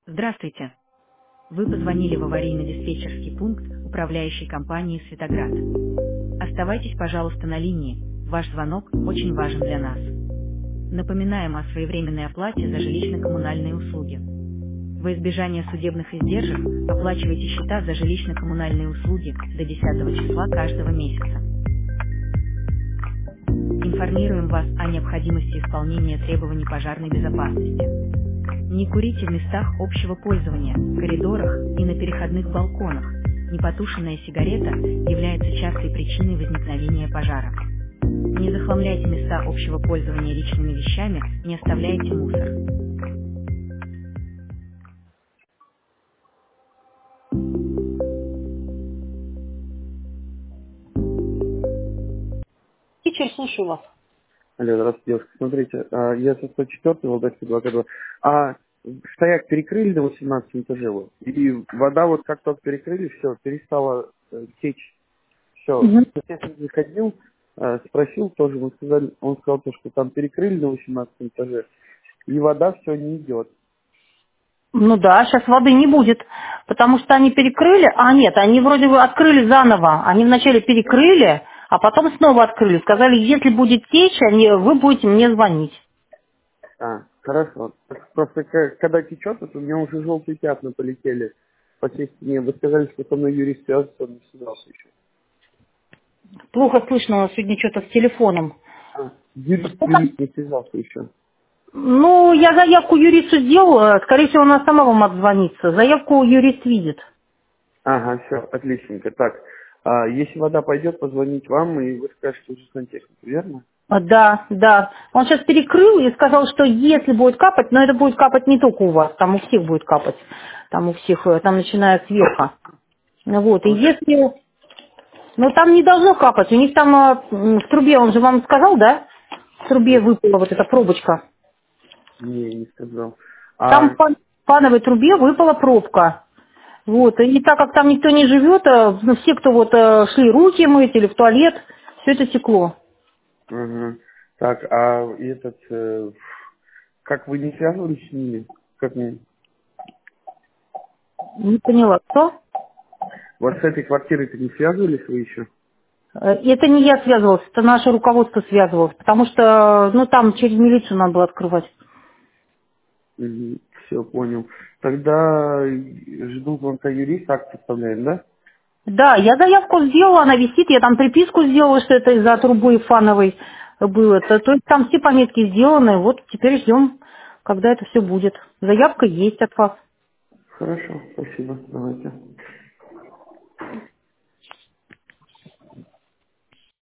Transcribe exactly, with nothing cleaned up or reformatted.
Здравствуйте. Вы позвонили в аварийно-диспетчерский пункт управляющей компании «Светоград». Оставайтесь, пожалуйста, на линии. Ваш звонок очень важен для нас. Напоминаем о своевременной оплате за жилищно-коммунальные услуги. Во избежание судебных издержек оплачивайте счета за жилищно-коммунальные услуги до десятого числа каждого месяца. Информируем вас о необходимости исполнения требований пожарной безопасности. Не курите в местах общего пользования, коридорах и на переходных балконах. Непотушенная сигарета является частой причиной возникновения пожара. Не захламляйте места общего пользования личными вещами, не оставляйте мусор. Вечер, слушаю вас. Алло, здравствуйте, девушка. Смотрите, а, я со сто четвёртого Валдайской двадцать два. А стояк перекрыли до восемнадцатого этажа, вот, и вода вот как только перекрыли, все, перестала э, течь. Все. Мгм. Я заходил, э, спросил тоже, он сказал, он сказал, то, что там перекрыли на восемнадцатом этаже, и вода все не идет. Ну да, сейчас воды не будет, потому что они перекрыли, а нет, они вроде бы открыли заново, они вначале перекрыли, а потом снова открыли, сказали, если будет течь, они, вы будете мне звонить. А, хорошо. Просто к- когда течет, вот у меня уже желтые пятна полетели по всей стене. Вы сказали, что со мной юрист связался, он не связался еще. Плохо слышно, у нас сегодня что-то с телефоном. А, юрист, юрист не связался еще. Ну, я заявку юристу сделала, скорее всего, она сама вам отзвонится. Заявку юрист видит. Ага, все, отличненько. Так, а, если вода пойдет, позвонить вам, и вы скажете уже сантехнику, верно? А, Да, да. Он сейчас перекрыл и сказал, что если будет капать, но это будет капать не только у вас, там у всех будет капать. Там у всех, э, там начиная сверху. Ну вот, и Он сейчас... если... Ну, там не должно капать, у них там э, м, в трубе, он же вам сказал, да? В трубе Нет, выпала вот эта пробочка. не, не сказал. Там А, в пан- пановой трубе выпала пробка. Вот, и так как там никто не живет, э, ну, все, кто вот э, шли руки мыть или в туалет, все это текло. ага. Так, а этот... э, как вы не связывались с ними? Как не... Не поняла, кто? Вот с этой квартирой-то не связывались вы еще? Э, Это не я связывалась, это наше руководство связывалось, потому что, ну, там через милицию надо было открывать. Все, понял. Тогда жду звонка юриста, акт составляем, да? Да, я заявку сделала, она висит, я там приписку сделала, что это из-за трубы фановой было. То, то есть там все пометки сделаны, вот теперь ждем, когда это все будет. Заявка есть от вас. Хорошо, спасибо. Давайте.